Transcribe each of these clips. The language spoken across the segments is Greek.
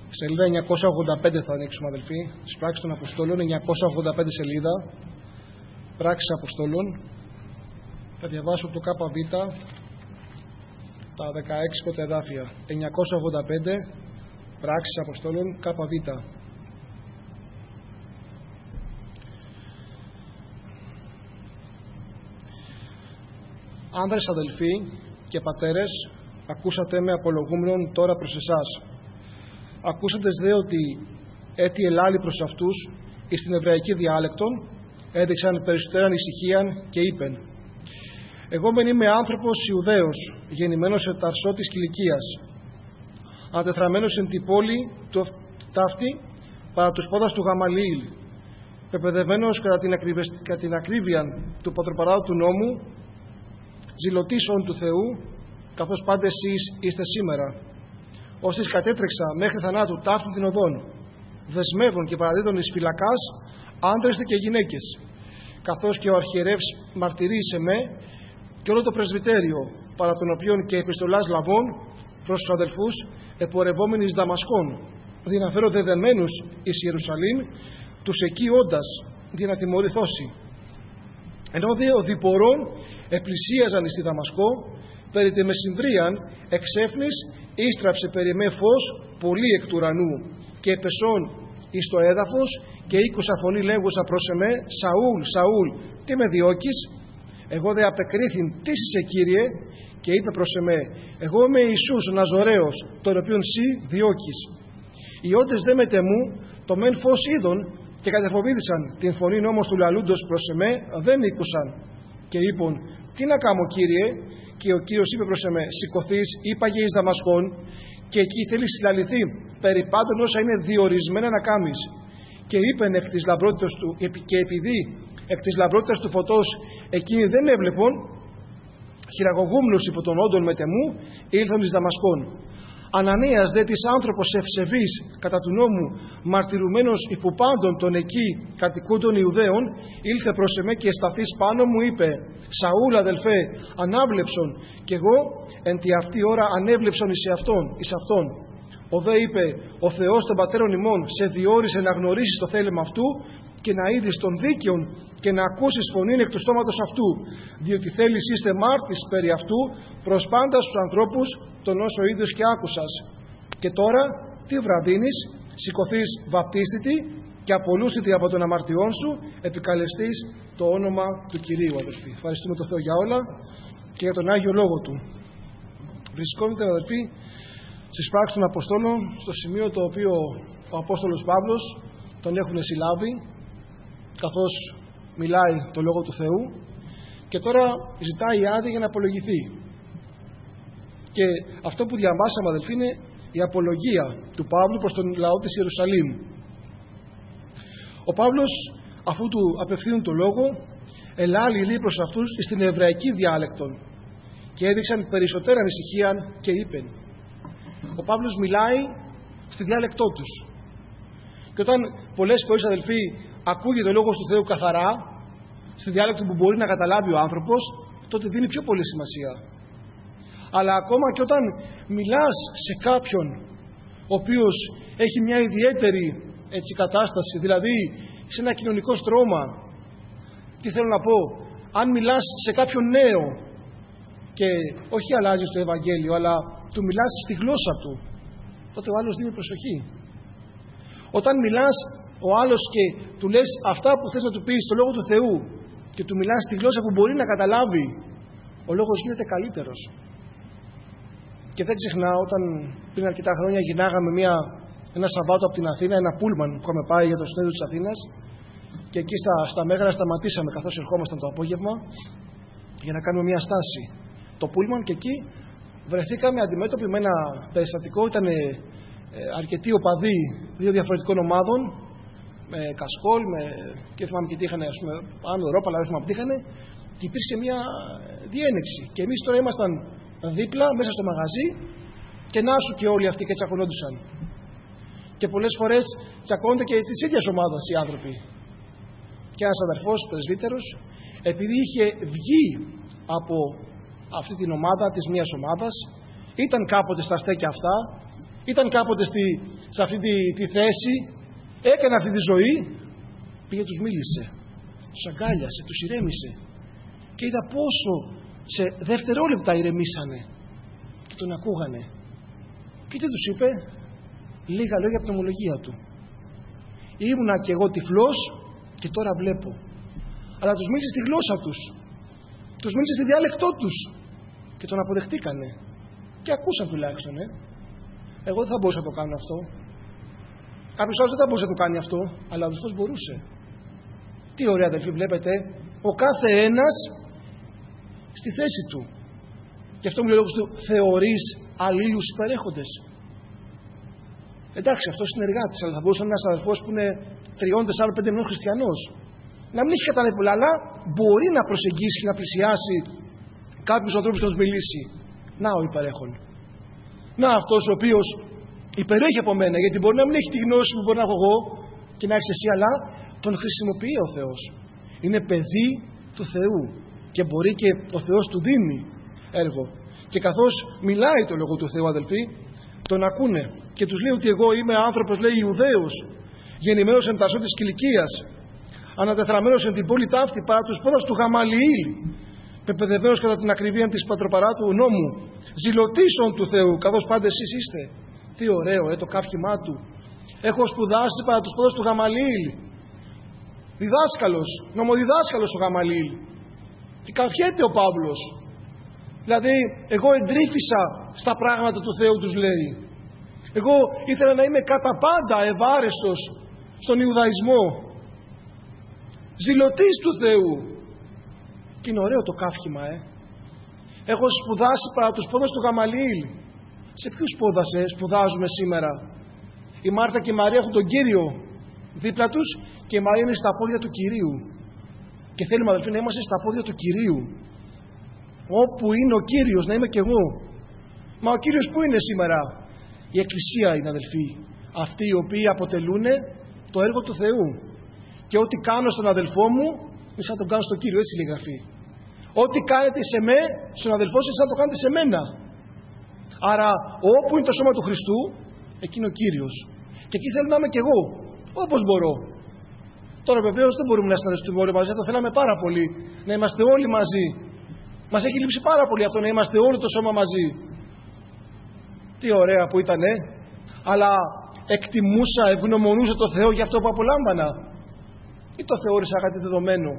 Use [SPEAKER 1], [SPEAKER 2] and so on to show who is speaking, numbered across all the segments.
[SPEAKER 1] Σελίδα 985 θα ανοίξουμε, αδελφοί, στις πράξεις των Αποστόλων, 985 σελίδα, πράξεις Αποστόλων. Θα διαβάσω το ΚΒ, τα 16 πρώτα εδάφια. 985, πράξεις Αποστόλων, ΚΒ. Άνδρες, αδελφοί και πατέρες, ακούσατε με απολογούμενον τώρα προς εσάς. Ακούσαντες δε ότι έτι ελάλη προς αυτούς εις την εβραϊκή διάλεκτον, έδειξαν περισσότεραν ησυχίαν και είπεν: Εγώ μεν είμαι άνθρωπος Ιουδαίος, γεννημένος σε Ταρσό της Κιλικίας, αντεθραμένος εν την πόλη του ταύτη παρά τους πόδας του Γαμαλιήλ, πεπαιδευμένος κατά την ακρίβεια του πατροπαράδου του νόμου, ζηλωτής όν του Θεού, καθώς πάντα εσείς είστε σήμερα. Όσοι κατέτρεξα μέχρι θανάτου ταύτην την οδόν, δεσμεύων και παραδίδων εις φυλακάς, άντρες και γυναίκες, καθώς και ο αρχιερεύς μαρτυρεί σε με και όλο το πρεσβυτέριο, παρά τον οποίον και επιστολάς λαβών προς τους αδελφούς, επορευόμενοι εις Δαμασκόν, δυναφέρω δεδεμένους εις Ιερουσαλήμ, τους εκεί όντας, για να τιμωρηθώσει. Ενώ δε ο διπορών επλησίαζαν εις τη Δαμασκό, περί τη μεσημβρίαν εξέφνης ίστραψε περί με φως πολύ εκ του ουρανού και επεσών εις το έδαφος και ήκουσα φωνή λέγουσα προς εμέ: Σαούλ, Σαούλ, τι με διώκεις? Εγώ δε απεκρίθην: Τι είσαι, Κύριε? Και είπε προς εμέ: Εγώ είμαι Ιησούς ο Ναζωραίος, τον οποίον σύ διώκεις. Οι όντες δε μετεμού το μεν φως είδον και κατεφοβήθησαν, την φωνήν όμως του λαλούντος προς εμέ δεν ήκουσαν. Και είπον: Τι να κάνω, Κύριε? Και ο Κύριος είπε προς εμέ: Σηκωθείς, είπαγε εις Δαμασκόν, και εκεί θέλεις συλλαληθεί περί πάντων όσα είναι διορισμένα να κάμεις. Και είπεν εκ της λαμπρότητας του, και επειδή εκ της λαμπρότητας του φωτός εκείνοι δεν έβλεπον, χειραγωγούμενος υπό των όντων μετεμού, ήλθον εις Δαμασκόν. Ανανίας δε της άνθρωπος ευσεβής κατά του νόμου, μαρτυρουμένος υπό πάντων των εκεί κατοικούντων Ιουδαίων, ήλθε προς εμέ και σταθείς πάνω μου είπε: Σαούλ, αδελφέ, ανάβλεψον. Και εγώ εν τη αυτή ώρα ανέβλεψον εις αυτόν. Ο δε είπε: Ο Θεός των πατέρων ημών σε διόρισε να γνωρίσεις το θέλημα αυτού και να είδεις τον δίκαιον και να ακούσεις φωνήν εκ του στόματος αυτού, διότι θέλεις είστε μάρτης περί αυτού προς πάντα στους ανθρώπους τον όσο ίδιος και άκουσας. Και τώρα τι βραδύνεις? Σηκωθείς, βαπτίστητη και απολούστητη από των αμαρτιών σου, επικαλεστείς το όνομα του Κυρίου, αδελφοί. Ευχαριστούμε τον Θεό για όλα και για τον Άγιο Λόγο Του. Βρισκόμαστε, αδελφοί, στις πράξεις των Αποστόλων, στο σημείο το οποίο ο Απόστολος Παύλος τον έχουν συλλάβει, καθώς μιλάει το Λόγο του Θεού, και τώρα ζητάει άδεια για να απολογηθεί. Και αυτό που διαβάσαμε, αδελφοί, είναι η απολογία του Παύλου προς τον λαό της Ιερουσαλήμ. Ο Παύλος, αφού του απευθύνουν το λόγο, ελάλη λέει προς αυτούς στην εβραϊκή διάλεκτον και έδειξαν περισσότερα ανησυχία και είπεν. Ο Παύλος μιλάει στη διάλεκτό τους. Και όταν πολλές φορές, αδελφοί, ακούγεται ο λόγος του Θεού καθαρά, στη διάλεκτο που μπορεί να καταλάβει ο άνθρωπος, τότε δίνει πιο πολύ σημασία. Αλλά ακόμα και όταν μιλάς σε κάποιον ο οποίος έχει μια ιδιαίτερη κατάσταση, δηλαδή σε ένα κοινωνικό στρώμα, τι θέλω να πω, αν μιλάς σε κάποιον νέο και όχι αλλάζεις το Ευαγγέλιο, αλλά του μιλάς στη γλώσσα του, τότε ο άλλος δίνει προσοχή. Όταν μιλάς ο άλλος και του λες αυτά που θες να του πεις, το Λόγο του Θεού, και του μιλάς στη γλώσσα που μπορεί να καταλάβει, ο λόγος γίνεται καλύτερος. Και δεν ξεχνάω, όταν πριν αρκετά χρόνια γυρνάγαμε ένα Σαββάτο από την Αθήνα, ένα πούλμαν που είχαμε πάει για το συνέδριο της Αθήνας, και εκεί στα Μέγαρα σταματήσαμε καθώς ερχόμασταν το απόγευμα για να κάνουμε μια στάση. Το πούλμαν, και εκεί βρεθήκαμε αντιμέτωποι με ένα περιστατικό. Ήταν αρκετοί οπαδοί δύο διαφορετικών ομάδων, με κασκόλ, και θυμάμαι και τι είχαν, ας πούμε, πάνω Ευρώπα, αλλά δεν θυμάμαι τι είχαν, και υπήρξε μια διένεξη. Και εμείς τώρα ήμασταν δίπλα, μέσα στο μαγαζί, και να σου και όλοι αυτοί και τσακωνόντουσαν. Και πολλές φορές τσακώνονται και στις ίδιες ομάδες οι άνθρωποι. Και ένας αδερφός, πρεσβύτερος, επειδή είχε βγει από αυτή την ομάδα της μίας ομάδας, ήταν κάποτε στα στέκια αυτά, ήταν κάποτε σε αυτή τη θέση, έκανε αυτή τη ζωή, πήγε, τους μίλησε, τους αγκάλιασε, τους ηρέμησε και είδα πόσο σε δευτερόλεπτα ηρεμήσανε και τον ακούγανε. Και τι τους είπε? Λίγα λόγια από την ομολογία του. Ήμουνα κι εγώ τυφλός και τώρα βλέπω. Αλλά τους μίλησε στη γλώσσα τους, τους μίλησε στη διάλεκτό τους και τον αποδεχτήκανε και ακούσαν τουλάχιστον. Εγώ δεν θα μπορούσα να το κάνω αυτό. Κάποιος άλλος δεν θα μπορούσε να το κάνει αυτό, αλλά ο Χριστός μπορούσε. Τι ωραία, αδελφοί, βλέπετε, ο κάθε ένας στη θέση του. Γι' αυτό μου λέει ο λόγος του, θεωρείς αλλήλους υπερέχοντες? Εντάξει, αυτό είναι συνεργάτης, αλλά θα μπορούσε να είναι ένας αδελφός που είναι 3-4-5 μηνών χριστιανός, να μην έχει καταλάβει πολλά, αλλά μπορεί να προσεγγίσει και να πλησιάσει κάποιους ανθρώπους και να τους μιλήσει. Να ο υπερέχον. Να αυτός ο οποίος υπερέχει από μένα, γιατί μπορεί να μην έχει τη γνώση που μπορεί να έχω εγώ και να έχεις εσύ, αλλά τον χρησιμοποιεί ο Θεός. Είναι παιδί του Θεού και μπορεί και ο Θεός του δίνει έργο. Και καθώς μιλάει το λόγο του Θεού, αδελφοί, τον ακούνε και τους λέει ότι εγώ είμαι άνθρωπος, λέει, Ιουδαίος, γεννημένος εν τασό της Κιλικίας, ανατεθραμένος εν την πόλη ταύτη παρά τους πόδας του Γαμαλιήλ, πεπαιδευμένος κατά την ακριβία της πατροπαράτου νόμου, ζηλωτήσεων του Θεού, καθώς πάντα εσείς είστε. Τι ωραίο, το καύχημά του. Έχω σπουδάσει παρά τους πόδας του Γαμαλιήλ. Διδάσκαλος, νομοδιδάσκαλος ο Γαμαλιήλ. Και καυχέται ο Παύλος. Δηλαδή, εγώ εντρύφησα στα πράγματα του Θεού, τους λέει. Εγώ ήθελα να είμαι κατά πάντα ευάρεστος στον Ιουδαϊσμό. Ζηλωτής του Θεού. Και είναι ωραίο το καύχημα, Έχω σπουδάσει παρά τους πόδας του Γαμαλιήλ. Σε ποιους πόδας σπουδάζουμε σήμερα? Η Μάρθα και η Μαρία έχουν τον Κύριο δίπλα τους και η Μαρία είναι στα πόδια του Κυρίου. Και θέλουμε, αδελφοί, να είμαστε στα πόδια του Κυρίου. Όπου είναι ο Κύριος, να είμαι κι εγώ. Μα ο Κύριος που είναι σήμερα? Η Εκκλησία είναι, αδελφοί. Αυτοί οι οποίοι αποτελούν το έργο του Θεού. Και ό,τι κάνω στον αδελφό μου, είναι σαν να τον κάνω στον Κύριο, έτσι λέει η Γραφή. Ό,τι κάνετε σε με, στον αδελφό σας, σαν να το κάνετε σε μένα. Άρα, όπου είναι το σώμα του Χριστού, εκεί είναι ο Κύριος. Και εκεί θέλω να είμαι κι εγώ, όπως μπορώ. Τώρα, βεβαίως, δεν μπορούμε να συναντηθούμε όλοι μαζί. Θα θέλαμε πάρα πολύ να είμαστε όλοι μαζί. Μας έχει λείψει πάρα πολύ αυτό, να είμαστε όλο το σώμα μαζί. Τι ωραία που ήταν, αλλά εκτιμούσα, ευγνωμονούσα το Θεό για αυτό που απολάμβανα, ή το θεώρησα κάτι δεδομένο?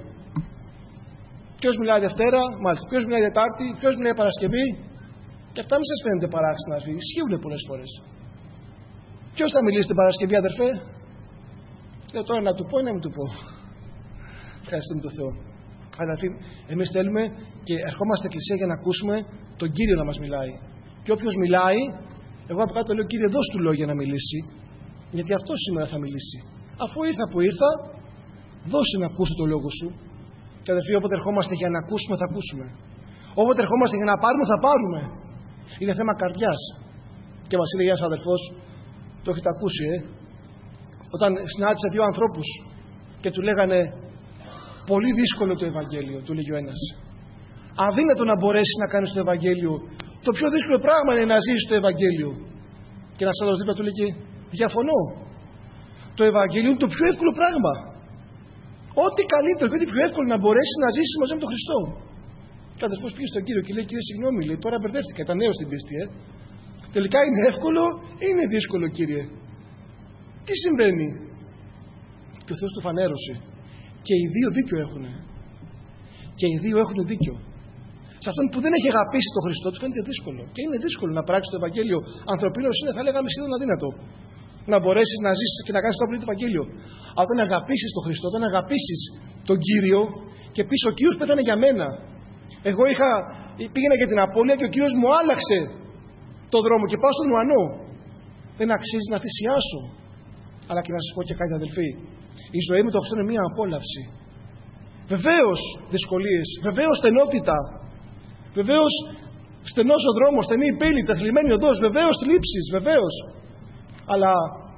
[SPEAKER 1] Ποιος μιλάει Δευτέρα, μάλιστα, ποιος μιλάει Τετάρτη, ποιος μιλάει Παρασκευή? Και αυτά μην σας φαίνεται παράξενα, αδερφοί, ισχύουν πολλές φορές. Ποιος θα μιλήσει την Παρασκευή, αδερφέ? Λέω τώρα να του πω ή να μην του πω? Ευχαριστούμε τον Θεό. Αδερφοί, εμείς θέλουμε και ερχόμαστε στην εκκλησία για να ακούσουμε τον Κύριο να μας μιλάει. Και όποιος μιλάει, εγώ από κάτω λέω, Κύριε, δώσ' του λόγια να μιλήσει, γιατί αυτό σήμερα θα μιλήσει. Αφού ήρθα που ήρθα, δώσε να ακούσω το λόγο σου. Και αδερφοί, όποτε ερχόμαστε για να ακούσουμε, θα ακούσουμε. Όποτε ερχόμαστε για να πάρουμε, θα πάρουμε. Είναι θέμα καρδιάς. Και μας έλεγε ένας αδερφός, το έχετε ακούσει, όταν συνάντησε δύο ανθρώπους και του λέγανε, πολύ δύσκολο το Ευαγγέλιο, του λέγει ο ένας. Αδύνατο να μπορέσει να κάνεις το Ευαγγέλιο. Το πιο δύσκολο πράγμα είναι να ζήσεις το Ευαγγέλιο. Και ένας άλλος δίπλα του λέγει, διαφωνώ. Το Ευαγγέλιο είναι το πιο εύκολο πράγμα. Ό,τι καλύτερο και ό,τι πιο εύκολο να μπορέσει να ζήσεις μαζί με τον Χριστό. Και ο αδερφός πήγε στον Κύριο και λέει, Κύριε, συγγνώμη, λέει, τώρα μπερδεύτηκα, ήταν νέος στην πίστη, Τελικά είναι εύκολο ή είναι δύσκολο, Κύριε? Τι συμβαίνει? Και ο Θεός του φανέρωσε. Και οι δύο δίκιο έχουν. Και οι δύο έχουν δίκιο. Σε αυτόν που δεν έχει αγαπήσει τον Χριστό, του φαίνεται δύσκολο. Και είναι δύσκολο να πράξει το Ευαγγέλιο. Ανθρωπίνος είναι, θα λέγαμε, σχεδόν αδύνατο. Να μπορέσει να ζήσει και να κάνει το απλό Ευαγγέλιο. Αλλά όταν αγαπήσει τον Χριστό, όταν αγαπήσει τον Κύριο και πει ο Κύριος πέθανε για μένα. Εγώ πήγαινα για την απώλεια και ο Κύριος μου άλλαξε το δρόμο και πάω στον ουρανό. Δεν αξίζει να θυσιάσω. Αλλά και να σας πω και κάτι, αδελφοί. Η ζωή με τον Χριστό είναι μία απόλαυση. Βεβαίως δυσκολίες, βεβαίως στενότητα, βεβαίως στενός ο δρόμος, στενή η πύλη, τεθλιμμένη οδός, βεβαίως θλίψεις, βεβαίως. Αλλά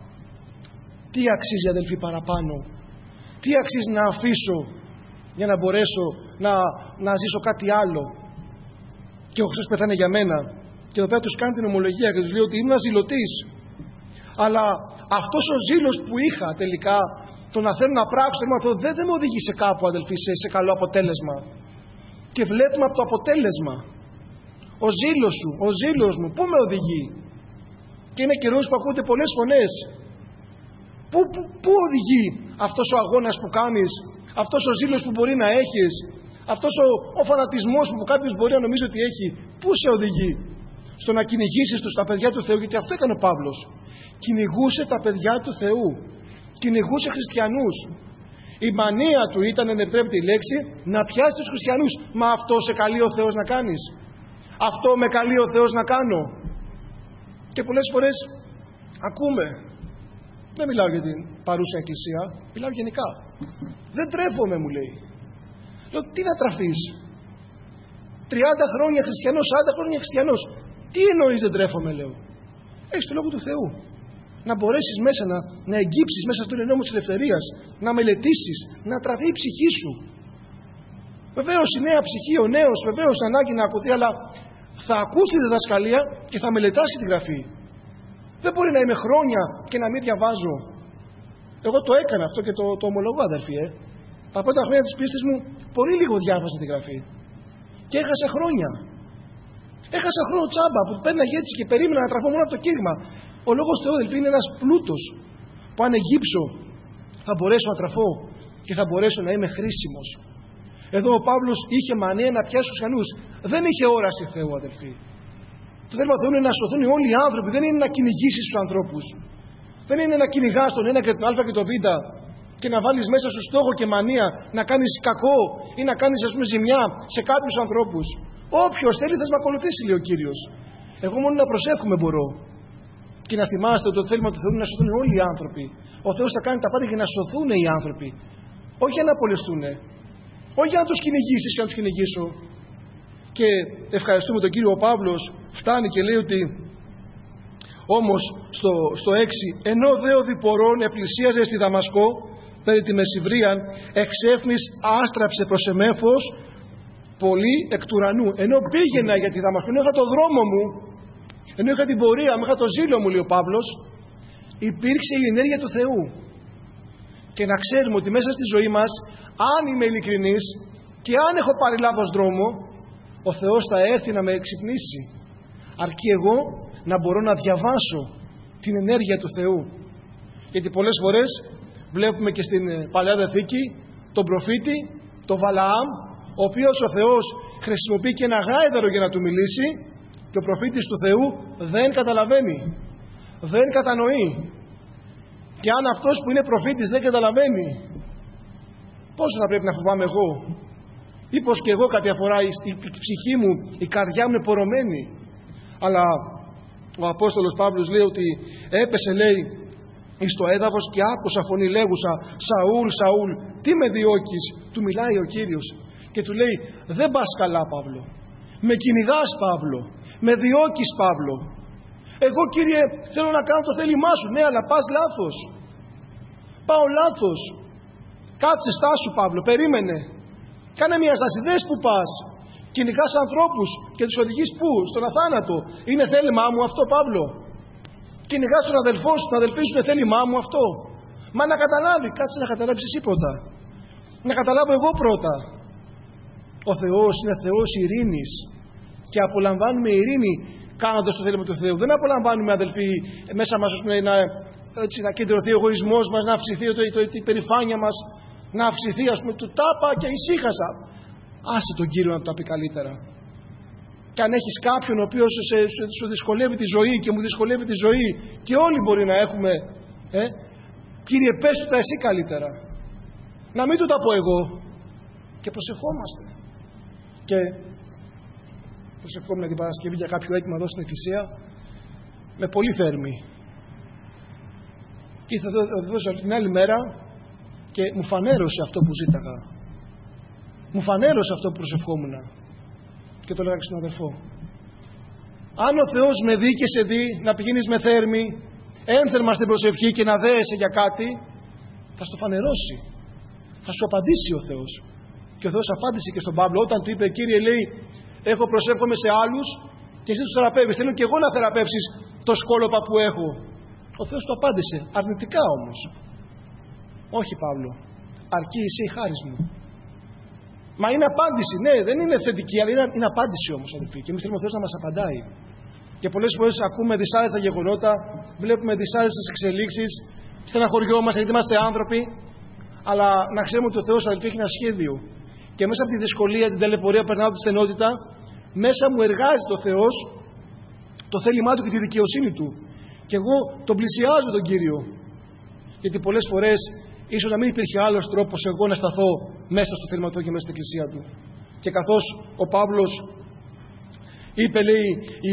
[SPEAKER 1] τι αξίζει, αδελφοί, παραπάνω? Τι αξίζει να αφήσω για να μπορέσω να ζήσω κάτι άλλο? Και ο Χριστός πεθάνε για μένα. Και εδώ πέρα τους κάνει την ομολογία και τους λέει ότι ήμουν ζηλωτής. Αλλά αυτός ο ζήλος που είχα τελικά, το να θέλω να πράξω αυτό, δεν με οδήγησε κάπου, αδελφοί, σε καλό αποτέλεσμα. Και βλέπουμε από το αποτέλεσμα. Ο ζήλος σου, ο ζήλος μου, πού με οδηγεί? Και είναι καιρός που ακούτε πολλές φωνές. Πού οδηγεί αυτός ο αγώνας που κάνεις, αυτός ο ζήλος που μπορεί να έχεις, αυτός ο φανατισμός που κάποιος μπορεί να νομίζει ότι έχει? Πού σε οδηγεί? Στο να κυνηγήσεις τα παιδιά του Θεού, γιατί αυτό έκανε ο Παύλος. Κυνηγούσε τα παιδιά του Θεού. Κυνηγούσε χριστιανούς. Η μανία του ήταν, αν επιτρέπετε η λέξη, να πιάσει τους χριστιανούς. Μα αυτό σε καλεί ο Θεός να κάνεις? Αυτό με καλεί ο Θεός να κάνω? Και πολλές φορές ακούμε, δεν μιλάω για την παρούσα εκκλησία, μιλάω γενικά. Δεν τρέφομαι, μου λέει. Λέω, τι να τραφείς? 30 χρόνια χριστιανός, 40 χρόνια χριστιανός. Τι εννοείς δεν τρέφομαι, λέω? Έχεις το λόγο του Θεού. Να μπορέσεις μέσα να εγγύψεις μέσα στον νόμο της ελευθερίας, να μελετήσεις, να τραφεί η ψυχή σου. Βεβαίως η νέα ψυχή, ο νέος, βεβαίως ανάγκη να ακουθεί, αλλά θα ακούσει τη διδασκαλία και θα μελετάς τη Γραφή. Δεν μπορεί να είμαι χρόνια και να μην διαβάζω. Εγώ το έκανα αυτό και το ομολογώ, αδερφοί. Τα πρώτα χρόνια της πίστης μου πολύ λίγο διάβαζα τη Γραφή. Και έχασα χρόνια. Έχασα χρόνο τσάμπα που πέρναγε έτσι και περίμενα να τραφώ μόνο από το κήρυγμα. Ο λόγος του Θεού, αδελφοί, είναι ένας πλούτος που αν εγγύψω θα μπορέσω να τραφώ και θα μπορέσω να είμαι χρήσιμος. Εδώ ο Παύλος είχε μανία να πιάσει τους χριστιανούς. Δεν είχε όραση Θεού, αδελφοί. Το θέλημα του Θεού είναι να σωθούν όλοι οι άνθρωποι. Δεν είναι να κυνηγήσεις τους ανθρώπους. Δεν είναι να κυνηγάς τον ένα και τον Α και τον Β και να βάλεις μέσα σου στόχο και μανία να κάνεις κακό ή να κάνεις, ας πούμε, ζημιά σε κάποιους ανθρώπους. Όποιος θέλει θα με ακολουθήσει, λέει ο Κύριος. Εγώ μόνο να προσεύχομαι μπορώ. Και να θυμάστε ότι το θέλημα του Θεού είναι να σωθούν όλοι οι άνθρωποι. Ο Θεός θα κάνει τα πάντα για να σωθούν οι άνθρωποι. Όχι για να απολεστούν. Όχι για να τους κυνηγήσεις και να τους κυνηγήσω. Και ευχαριστούμε τον Κύριο. Ο Παύλος φτάνει και λέει ότι όμως στο 6, ενώ δε ο διπορών επλησίαζε στη Δαμασκό περί τη Μεσηβρίαν, εξέφνης άστραψε προς εμέφος πολύ εκ του ουρανού. Ενώ πήγαινα για τη Δαμασκό, ενώ είχα το δρόμο μου, ενώ είχα την πορεία μου, είχα το ζήλο μου, λέει ο Παύλος, υπήρξε η ενέργεια του Θεού. Και να ξέρουμε ότι μέσα στη ζωή μας, αν είμαι ειλικρινής και αν έχω πάρει λάθος δρόμο, ο Θεός θα έρθει να με εξυπνήσει. Αρκεί εγώ να μπορώ να διαβάσω την ενέργεια του Θεού. Γιατί πολλές φορές βλέπουμε και στην Παλαιά Διαθήκη τον προφήτη, τον Βαλαάμ, ο οποίος ο Θεός χρησιμοποιεί και ένα γάιδαρο για να του μιλήσει και ο προφήτης του Θεού δεν καταλαβαίνει, δεν κατανοεί. Και αν αυτός που είναι προφήτης δεν καταλαβαίνει, πόσο θα πρέπει να φοβάμαι εγώ? Ή πως και εγώ κάποια φορά η ψυχή μου, η καρδιά μου είναι πορωμένη? Αλλά ο Απόστολος Παύλος λέει ότι έπεσε, λέει, εις το έδαφος και άκουσα φωνή λέγουσα, Σαούλ, Σαούλ, τι με διώκεις? Του μιλάει ο Κύριος και του λέει, δεν πας καλά, Παύλο. Με κυνηγάς, Παύλο. Με διώκεις, Παύλο. Εγώ, Κύριε, θέλω να κάνω το θέλημά σου. Ναι, αλλά πας λάθος. Πάω λάθος. Κάτσε, στάσου, Παύλο, περίμενε. Κάνε μια στάση, δες που πας. Κυνηγάς ανθρώπους και τους οδηγείς πού? Στον αθάνατο. Είναι θέλημά μου αυτό, Παύλο? Κυνηγάς τον αδελφό σου, τον αδελφή σου, είναι θέλημά μου αυτό? Μα να καταλάβει, κάτσε να καταλάβεις εσύ πρώτα. Να καταλάβω εγώ πρώτα. Ο Θεός είναι Θεός ειρήνης και απολαμβάνουμε ειρήνη κάνοντας το θέλημα του Θεού. Δεν απολαμβάνουμε, αδελφοί, μέσα μας να κεντρωθεί ο εγωισμός μας, να αυξηθεί η περηφάνεια μας, να αυξηθεί, ας πούμε, του τάπα και ησύχασα. Άσε τον Κύριο να το πει καλύτερα. Και αν έχεις κάποιον ο οποίος σου δυσκολεύει τη ζωή και μου δυσκολεύει τη ζωή, και όλοι μπορεί να έχουμε, Κύριε, πες του τα εσύ καλύτερα. Να μην του τα πω εγώ. Και προσευχόμαστε. Και προσευχόμουν την Παρασκευή για κάποιο αίτημα εδώ στην Εκκλησία με πολύ θέρμη. Και ήρθα εδώ την άλλη μέρα και μου φανέρωσε αυτό που ζήταγα. Μου φανέρωσε αυτό που προσευχόμουν. Και το λέγα στον αδερφό. Αν ο Θεός με δει και σε δει να πηγαίνεις με θέρμη, ένθερμα στην προσευχή και να δέεσαι για κάτι, θα στο φανερώσει. Θα σου απαντήσει ο Θεός. Και ο Θεός απάντησε και στον Παύλο όταν του είπε, Κύριε, λέει, έχω προσεύχομαι σε άλλους και εσύ τους θεραπεύεις. Θέλω και εγώ να θεραπεύσεις το σκόλοπα που έχω. Ο Θεός του απάντησε, αρνητικά όμως. Όχι, Παύλο, αρκεί εσύ η χάρις μου. Μα είναι απάντηση, ναι, δεν είναι θετική, αλλά είναι απάντηση όμως, αδελφοί. Και εμείς θέλουμε ο Θεός να μας απαντάει. Και πολλές φορές ακούμε δυσάρεστα γεγονότα, βλέπουμε δυσάρεστες εξελίξεις, στεναχωριόμαστε γιατί είμαστε άνθρωποι, αλλά να ξέρουμε ότι ο Θεός, αδελφοί, έχει ένα σχέδιο. Και μέσα από τη δυσκολία, την ταλαιπωρία, περνάω τη στενότητα, μέσα μου εργάζεται ο Θεός το θέλημά του και τη δικαιοσύνη του. Και εγώ τον πλησιάζω τον Κύριο. Γιατί πολλές φορές ίσως να μην υπήρχε άλλος τρόπος εγώ να σταθώ μέσα στο θέλημα του και μέσα στην εκκλησία του. Και καθώς ο Παύλος είπε, λέει,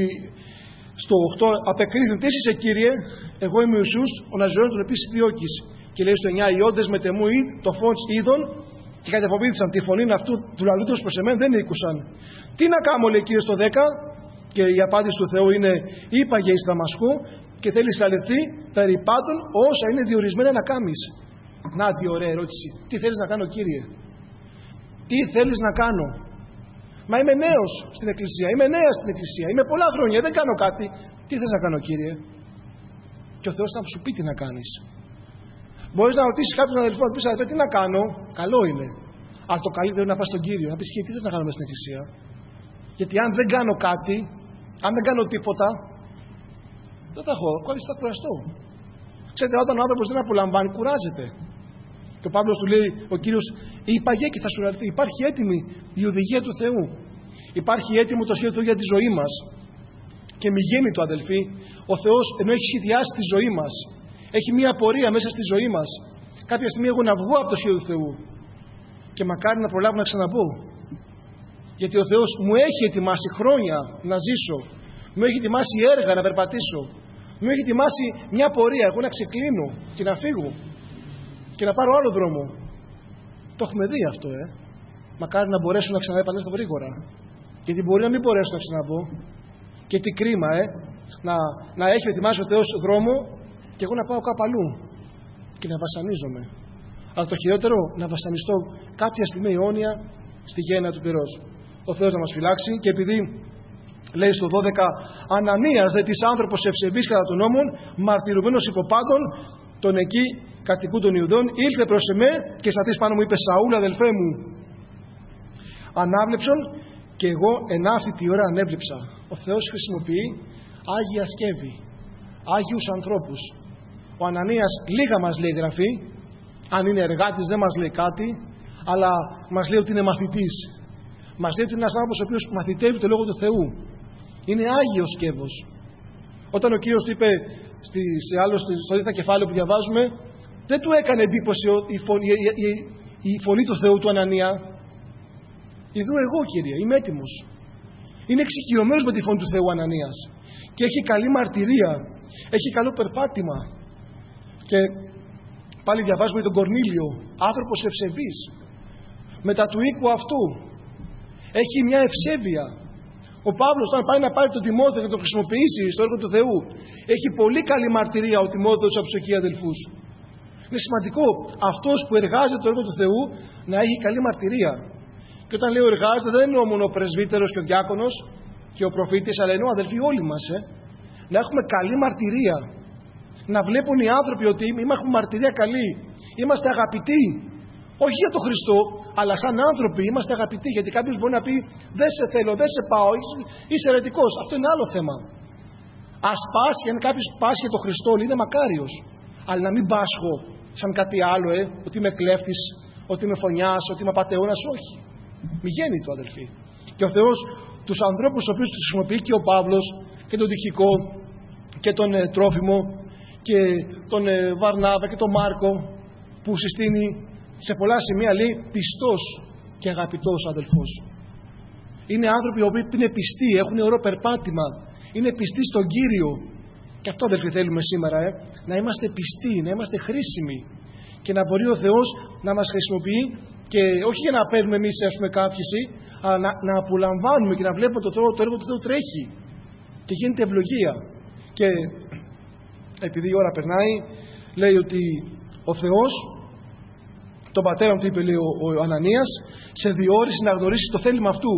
[SPEAKER 1] στο 8, απεκρίθην, τι είσαι, Κύριε, εγώ είμαι ο Ιησούς, ο Ναζαραίος τον επίσης διώκεις. Και λέει στο 9, οι όντες με τεμού το φως είδων και κατεφοβήθησαν. Τη φωνή αυτού του λαλούτος προς εμένα δεν ήκουσαν. Τι να κάνω, λέει Κύριε, στο 10, και η απάντηση του Θεού είναι, είπαγε εις Δαμασκού και θέλει συλλαληθεί περί πάντων όσα είναι διορισμένα να κάνεις. Να, τι ωραία ερώτηση. Τι θέλεις να κάνω, Κύριε? Τι θέλεις να κάνω? Μα είμαι νέος στην εκκλησία, είμαι νέα στην εκκλησία, είμαι πολλά χρόνια, δεν κάνω κάτι. Τι θες να κάνω, Κύριε? Και ο Θεός θα σου πει τι να κάνεις. Μπορείς να ρωτήσεις κάποιον αδελφό, να πεις, αδελφέ, τι να κάνω? Καλό είναι. Αλλά το καλύτερο είναι να πας στον Κύριο, να πεις, τι θες να κάνω μέσα στην εκκλησία? Γιατί αν δεν κάνω κάτι, αν δεν κάνω τίποτα, δεν θα έχω, θα κουραστώ. Ξέρετε, όταν ο άνθρωπος δεν απολαμβάνει, κουράζεται. Και ο Παύλος του λέει, ο Κύριος, είπαγε και θα σου έρθει. Υπάρχει έτοιμη η οδηγία του Θεού. Υπάρχει έτοιμο το σχέδιο του για τη ζωή μας. Και μη γίνει το, αδελφοί, ο Θεός ενώ έχει σχεδιάσει τη ζωή μας, έχει μία πορεία μέσα στη ζωή μας. Κάποια στιγμή εγώ να βγω από το σχέδιο του Θεού. Και μακάρι να προλάβω να ξαναμπω. Γιατί ο Θεός μου έχει ετοιμάσει χρόνια να ζήσω. Μου έχει ετοιμάσει έργα να περπατήσω. Μου έχει ετοιμάσει μια πορεία. Εγώ να ξεκλίνω και να φύγω. Και να πάρω άλλο δρόμο. Το έχουμε δει αυτό, Μακάρι να μπορέσω να ξαναεπανέλθω γρήγορα. Γιατί μπορεί να μην μπορέσω να ξαναμπω. Και τι κρίμα, να έχει ετοιμάσει ο Θεός δρόμο και εγώ να πάω κάπου αλλού. Και να βασανίζομαι. Αλλά το χειρότερο, να βασανιστώ κάποια στιγμή αιώνια στη γέννα του πυρός. Ο Θεός να μας φυλάξει. Και επειδή λέει στο 12, Ανανίας δε της άνθρωπος ευσεβής κατά των νόμων, μαρτυρουμένος υποπάντων, τον εκεί κατοικού των Ιουδών, ήλθε προς εμέ και σταθείς πάνω μου, είπε, Σαούλ, αδελφέ μου, ανάβλεψον, και εγώ εν αυτή τη ώρα ανέβλεψα. Ο Θεός χρησιμοποιεί άγια σκεύη, άγιους ανθρώπους. Ο Ανανίας λίγα μας λέει γραφή, αν είναι εργάτης δεν μας λέει κάτι, αλλά μας λέει ότι είναι μαθητής. Μας λέει ότι είναι ένας άνθρωπος ο οποίος μαθητεύει το Λόγο του Θεού. Είναι άγιος σκεύος. Όταν ο Κύριος του είπε στο δίθα κεφάλαιο που διαβάζουμε, δεν του έκανε εντύπωση η φωνή του Θεού του Ανανία. Ιδού εγώ, Κύριε, είμαι έτοιμος. Είναι εξοικειωμένος με τη φωνή του Θεού Ανανίας. Και έχει καλή μαρτυρία. Έχει καλό περπάτημα. Και πάλι διαβάζουμε τον Κορνήλιο, άνθρωπος ευσεβής. Μετά του οίκου αυτού έχει μια ευσέβεια. Ο Παύλος, όταν πάει να πάρει τον Τιμόθεο και τον χρησιμοποιήσει στο έργο του Θεού, έχει πολύ καλή μαρτυρία ο Τιμόθεος από τους εκεί αδελφούς. Είναι σημαντικό αυτός που εργάζεται το έργο του Θεού να έχει καλή μαρτυρία. Και όταν λέω εργάζεται, δεν εννοώ μόνο ο πρεσβύτερος και ο διάκονος και ο προφήτης, αλλά εννοώ, αδελφοί, όλοι μας, να έχουμε καλή μαρτυρία. Να βλέπουν οι άνθρωποι ότι έχουμε μαρτυρία καλή. Είμαστε αγαπητοί. Όχι για τον Χριστό, αλλά σαν άνθρωποι είμαστε αγαπητοί. Γιατί κάποιος μπορεί να πει, δεν σε θέλω, δεν σε πάω, είσαι αιρετικός. Αυτό είναι άλλο θέμα. Ας πάσχει, αν κάποιος πάσχει για τον Χριστό, είναι μακάριος. Αλλά να μην πάσχω σαν κάτι άλλο, ότι είμαι κλέφτης, ότι είμαι φωνιάς, ότι είμαι απατεώνας. Όχι. Μη γίνει το, αδελφοί. Και ο Θεός τους ανθρώπους τους οποίους τους χρησιμοποιεί και ο Παύλος και τον Τυχικό και τον Τρόφιμο και τον Βαρνάβα και τον Μάρκο, που συστήνει σε πολλά σημεία, λέει, πιστός και αγαπητός αδελφός. Είναι άνθρωποι οι οποίοι είναι πιστοί, έχουν ωραίο περπάτημα, είναι πιστοί στον Κύριο. Και αυτό, αδελφοί, θέλουμε σήμερα, να είμαστε πιστοί, να είμαστε χρήσιμοι και να μπορεί ο Θεός να μας χρησιμοποιεί, και όχι για να παίρνουμε εμείς, κάπιεση, αλλά να απολαμβάνουμε και να βλέπουμε το έργο του Θεού τρέχει και γίνεται ευλογία. Και επειδή η ώρα περνάει, λέει ότι ο Θεός, τον πατέρα του είπε, λέει ο Ανανίας, σε διόρισε να γνωρίσεις το θέλημα αυτού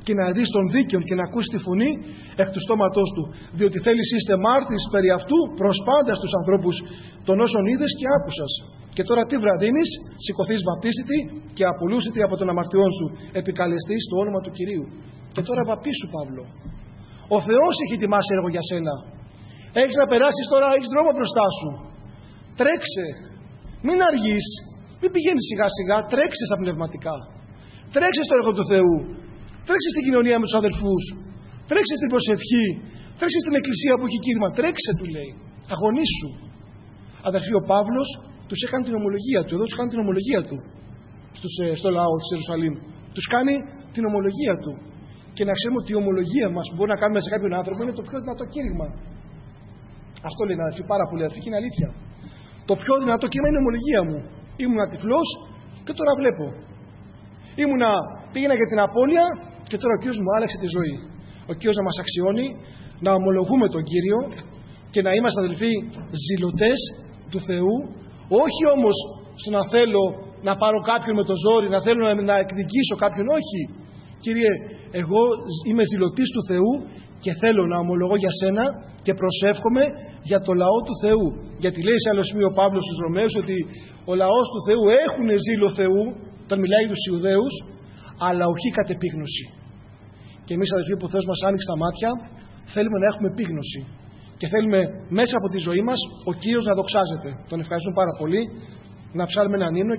[SPEAKER 1] και να δεις τον δίκαιον και να ακούσει τη φωνή εκ του στόματός του. Διότι θέλεις είστε μάρτυρες περί αυτού προς πάντα στους ανθρώπους των όσων είδες και άκουσας. Και τώρα τι βραδύνεις, σηκωθείς βαπτίστη και απολούσιτη από των αμαρτιών σου, επικαλεστείς το όνομα του Κυρίου. Και τώρα βαπτίσου, Παύλο. Ο Θεός έχει ετοιμάσει έργο για σένα. Έχεις να περάσεις τώρα, έχεις δρόμο μπροστά σου. Τρέξε. Μην αργείς. Μην πηγαίνεις σιγά σιγά. Τρέξε στα πνευματικά. Τρέξε στο έργο του Θεού. Τρέξε στην κοινωνία με τους αδελφούς. Τρέξε στην προσευχή. Τρέξε στην εκκλησία που έχει κήρυγμα. Τρέξε, του λέει. Αγωνίσου. Αδελφοί, ο Παύλος τους έκανε την ομολογία του. Εδώ τους κάνει την ομολογία του στο λαό της Ιερουσαλήμ. Τους κάνει την ομολογία του. Και να ξέρουμε ότι η ομολογία μας που μπορεί να κάνουμε σε κάποιον άνθρωπο είναι το πιο δυνατό κήρυγμα. Αυτό λέει αδελφοί, πάρα πολύ αδελφοί, και είναι αλήθεια. Το πιο δυνατό κήρυγμα είναι η ομολογία μου. Ήμουνα τυφλός και τώρα βλέπω. Πήγαινα για την απώλεια και τώρα ο Κύριος μου άλλαξε τη ζωή. Ο Κύριος να μας αξιώνει, να ομολογούμε τον Κύριο και να είμαστε αδελφοί ζηλωτές του Θεού, όχι όμως στο να θέλω να πάρω κάποιον με το ζόρι, να θέλω να εκδικήσω κάποιον, όχι. Κύριε, εγώ είμαι ζηλωτής του Θεού και θέλω να ομολογώ για σένα και προσεύχομαι για το λαό του Θεού. Γιατί λέει σε άλλο σημείο ο Παύλος στους Ρωμαίους ότι ο λαός του Θεού έχουν ζήλο Θεού, όταν μιλάει τους Ιουδαίους, αλλά όχι κατ' επίγνωση. Και εμείς αδελφοί που ο Θεός μας άνοιξε τα μάτια, θέλουμε να έχουμε επίγνωση. Και θέλουμε μέσα από τη ζωή μας ο Κύριος να δοξάζεται. Τον ευχαριστούμε πάρα πολύ. Να ψάλουμε έναν ύμνο.